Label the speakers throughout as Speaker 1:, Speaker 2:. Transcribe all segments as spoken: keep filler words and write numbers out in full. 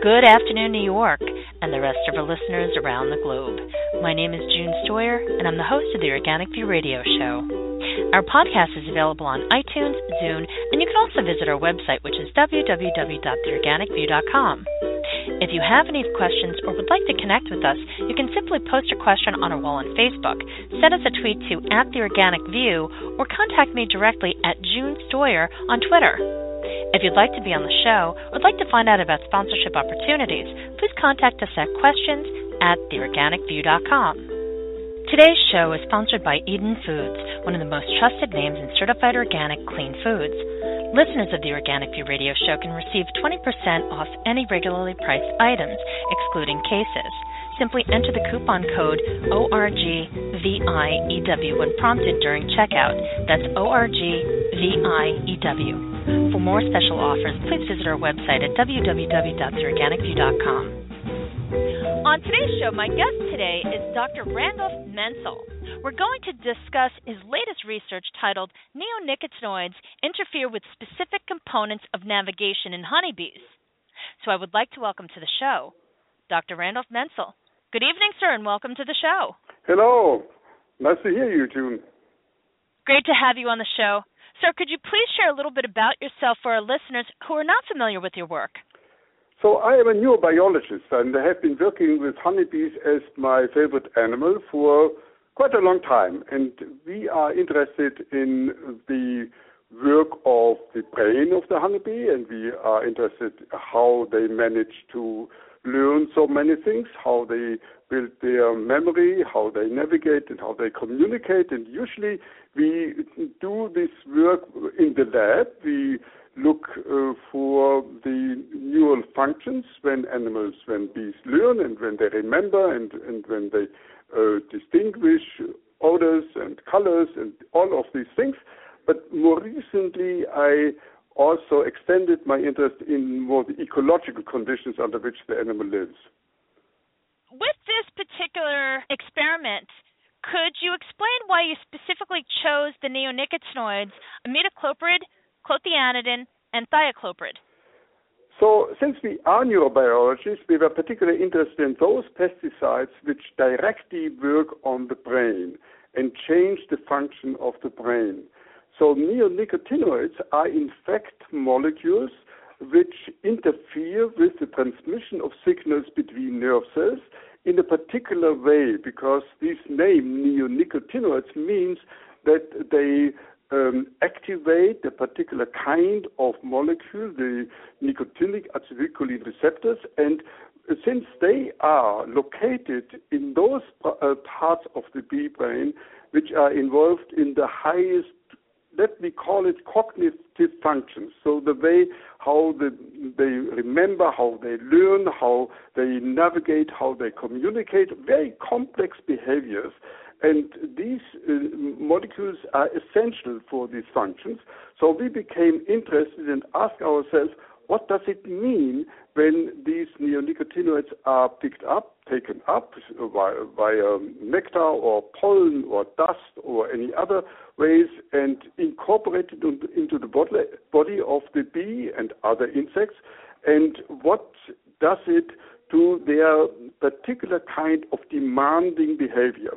Speaker 1: Good afternoon, New York, and the rest of our listeners around the globe. My name is June Stoyer, and I'm the host of the Organic View Radio Show. Our podcast is available on iTunes, Zune, and you can also visit our website, which is w w w dot the organic view dot com. If you have any questions or would like to connect with us, you can simply post a question on our wall on Facebook, send us a tweet to at the Organic View, or contact me directly at June Stoyer on Twitter. If you'd like to be on the show or would like to find out about sponsorship opportunities, please contact us at questions at the organic view dot com. Today's show is sponsored by Eden Foods, one of the most trusted names in certified organic clean foods. Listeners of the Organic View Radio Show can receive twenty percent off any regularly priced items, excluding cases. Simply enter the coupon code O R G V I E W when prompted during checkout. That's O R G V I E W. For more special offers, please visit our website at w w w dot the organic view dot com. On today's show, my guest today is Doctor Randolph Menzel. We're going to discuss his latest research titled Neonicotinoids Interfere with Specific Components of Navigation in Honeybees. So I would like to welcome to the show Doctor Randolph Menzel. Good evening, sir, and welcome to the show.
Speaker 2: Hello. Nice to hear you, June.
Speaker 1: Great to have you on the show. Sir, could you please share a little bit about yourself for our listeners who are not familiar with your work?
Speaker 2: So I am a neurobiologist, and I have been working with honeybees as my favorite animal for quite a long time. And we are interested in the work of the brain of the honeybee, and we are interested how they manage to learn so many things, how they build their memory, how they navigate, and how they communicate. And usually we do this work in the lab. We look uh, for the neural functions when animals, when bees learn and when they remember and, and when they uh, distinguish odors and colors and all of these things. But more recently, I also extended my interest in more the ecological conditions under which the animal lives.
Speaker 1: With this particular experiment, could you explain why you specifically chose the neonicotinoids imidacloprid, clothianidin, and thiacloprid?
Speaker 2: So since we are neurobiologists, we were particularly interested in those pesticides which directly work on the brain and change the function of the brain. So neonicotinoids are in fact molecules which interfere with the transmission of signals between nerve cells in a particular way, because this name neonicotinoids means that they um, activate a particular kind of molecule, the nicotinic acetylcholine receptors, and since they are located in those uh, parts of the bee brain which are involved in the highest, let me call it, cognitive functions. So the way how the, they remember, how they learn, how they navigate, how they communicate, very complex behaviors. And these uh, molecules are essential for these functions. So we became interested and asked ourselves, what does it mean when these neonicotinoids are picked up, taken up via, via nectar or pollen or dust or any other ways and incorporated into the body of the bee and other insects, and what does it to their particular kind of demanding behavior?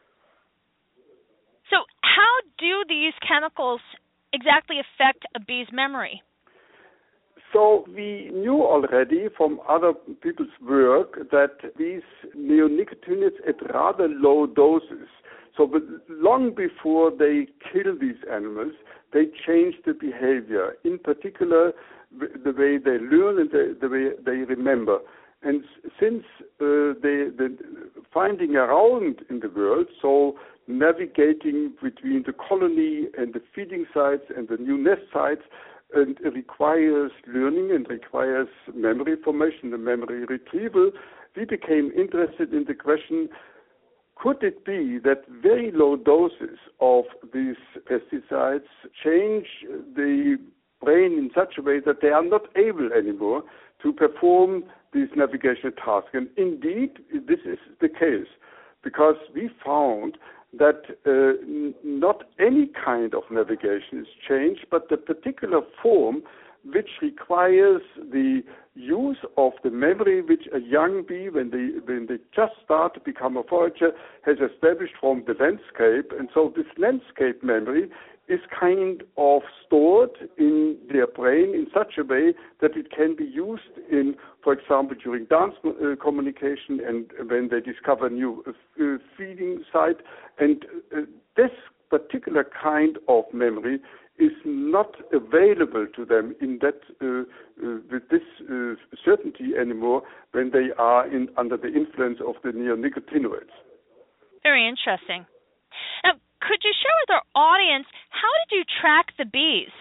Speaker 1: So how do these chemicals exactly affect a bee's memory?
Speaker 2: So we knew already from other people's work that these neonicotinoids at rather low doses, so but long before they kill these animals, they change the behavior, in particular the way they learn and the, the way they remember. And since uh, they, the finding around in the world, so navigating between the colony and the feeding sites and the new nest sites, and it requires learning and requires memory formation and memory retrieval, we became interested in the question, could it be that very low doses of these pesticides change the brain in such a way that they are not able anymore to perform these navigation tasks? And indeed, this is the case, because we found that uh, n- not any kind of navigation is changed, but the particular form which requires the use of the memory which a young bee, when they when they just start to become a forager, has established from the landscape. And so this landscape memory is kind of stored in their brain in such a way that it can be used in, for example, during dance uh, communication and when they discover new uh, feeding site. And uh, this particular kind of memory is not available to them in that uh, uh, with this uh, certainty anymore when they are in under the influence of the neonicotinoids.
Speaker 1: Very interesting. Now, could you share with our audience, how did you track the bees?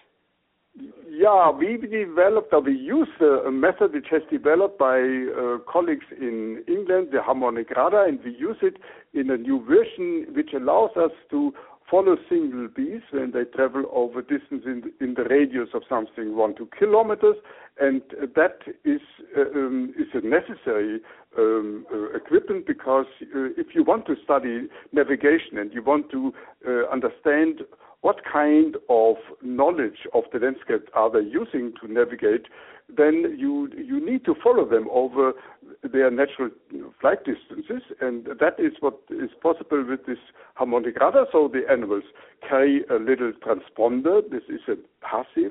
Speaker 2: Yeah, we developed, or we use a method which has developed by uh, colleagues in England, the harmonic radar, and we use it in a new version which allows us to follow single bees when they travel over distance in, in the radius of something one to kilometers, and that is uh, um, is a necessary um, uh, equipment because uh, if you want to study navigation and you want to uh, understand what kind of knowledge of the landscape are they using to navigate, then you you need to follow them over their natural flight distances, and that is what is possible with this harmonic radar. So the animals carry a little transponder. This is a passive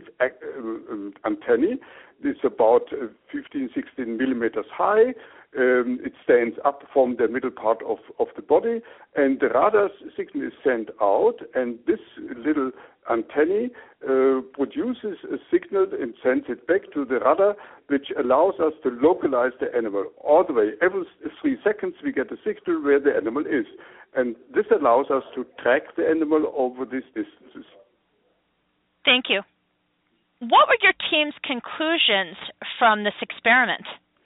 Speaker 2: uh, antennae. It's about fifteen, sixteen millimeters high. Um, it stands up from the middle part of, of the body, and the radar signal is sent out, and this little antennae uh, produces a signal and sends it back to the radar, which allows us to localize the animal all the way. Every three seconds we get a signal where the animal is, and this allows us to track the animal over these distances.
Speaker 1: Thank you. What were your team's conclusions from this experiment?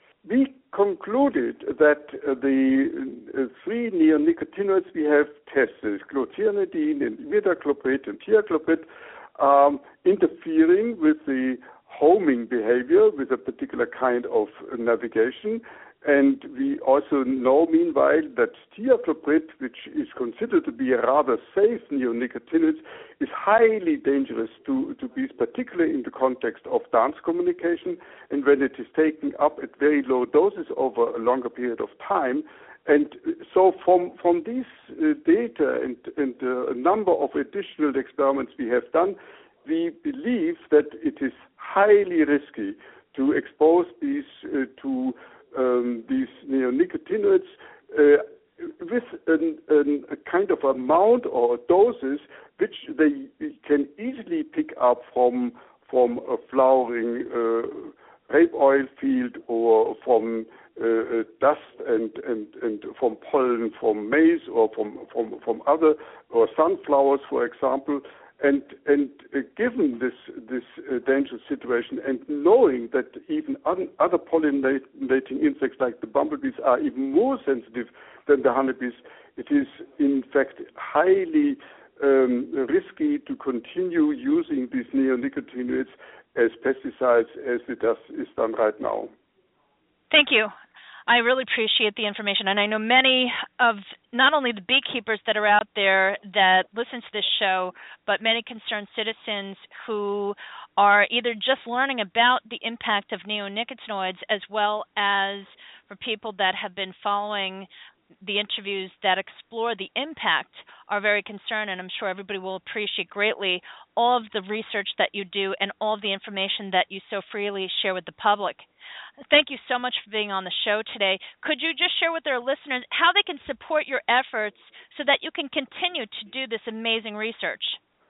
Speaker 2: We concluded that uh, the uh, three neonicotinoids we have tested, clothianidin and imidacloprid and thiacloprid, um, interfering with the homing behavior with a particular kind of navigation. And we also know, meanwhile, that thiacloprid, which is considered to be a rather safe neonicotinoid, is highly dangerous to, to bees, particularly in the context of dance communication, and when it is taken up at very low doses over a longer period of time. And so from from these uh, data and, and uh, a number of additional experiments we have done, we believe that it is highly risky to expose bees uh, to Um, these neonicotinoids uh, with an, an, a kind of amount or doses which they can easily pick up from from a flowering uh, rape oil field or from uh, dust and, and, and from pollen from maize or from, from, from other, or sunflowers, for example. And and uh, given this this uh, dangerous situation, and knowing that even un- other pollinating insects like the bumblebees are even more sensitive than the honeybees, it is in fact highly um, risky to continue using these neonicotinoids as pesticides as it does, is done right now.
Speaker 1: Thank you. I really appreciate the information, and I know many of not only the beekeepers that are out there that listen to this show, but many concerned citizens who are either just learning about the impact of neonicotinoids, as well as for people that have been following the interviews that explore the impact, are very concerned, and I'm sure everybody will appreciate greatly all of the research that you do and all of the information that you so freely share with the public. Thank you so much for being on the show today. Could you just share with our listeners how they can support your efforts so that you can continue to do this amazing research?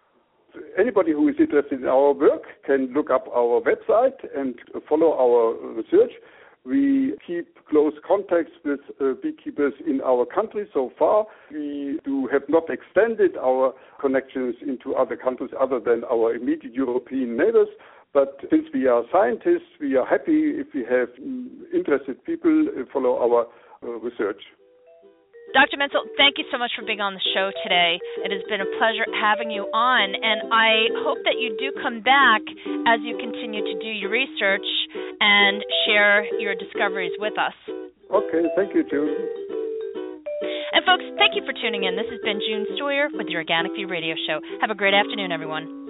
Speaker 2: Anybody who is interested in our work can look up our website and follow our research. We keep close contacts with uh, beekeepers in our country so far. We do have not extended our connections into other countries other than our immediate European neighbors. But since we are scientists, we are happy if we have interested people follow our uh, research.
Speaker 1: Doctor Menzel, thank you so much for being on the show today. It has been a pleasure having you on, and I hope that you do come back as you continue to do your research and share your discoveries with us.
Speaker 2: Okay, thank you, June.
Speaker 1: And folks, thank you for tuning in. This has been June Stoyer with the Organic View Radio Show. Have a great afternoon, everyone.